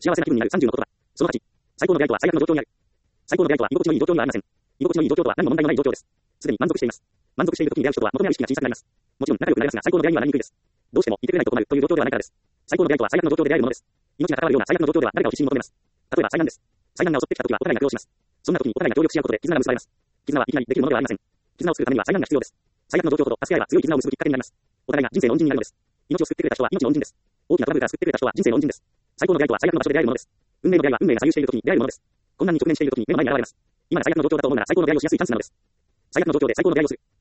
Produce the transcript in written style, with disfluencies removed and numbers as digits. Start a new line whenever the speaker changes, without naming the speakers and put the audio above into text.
幸せな気分になる30の言葉。その8、最高の出会いとは最悪の状況にある。最高の出会いとは居心地のいい状況にはありません。居心地のいい状況とは何も問題のない状況です。すでに満足しています。満足している時に出会う人とは求め合う意識が小さくなります。もちろん仲良くなりますが最高の出会いにはなりにくいです。どうしてもいてくれないと困るという状況ではないからです。最高の出会いとは最悪の状況で出会えるものです。命が関わるような最悪の状況では誰かを必死に求めます。例えば災難です。災難が襲ってきた時はお互いが苦労します。そんな時にお互いが協力し合うことで絆が結ばれます。絆はいきなりできるものではありません。絆を作るためには災難が必要です。最悪の状況ほど助け合えば強い絆を結ぶきっかけになります。お互いが人生の恩人になるのです。命を救ってくれた人は命の恩人です。大きなトラブルから救ってくれた人は人生の恩人です。最高の出会いとは最悪の場所で出会えるものです。運命の出会いは運命が左右している時に出会えるものです。困難に直面している時に目の前に現れます。今が最悪の状況だと思うなら最高の出会いをしやすいチャンスなのです。最悪の状況で最高の出会いをする。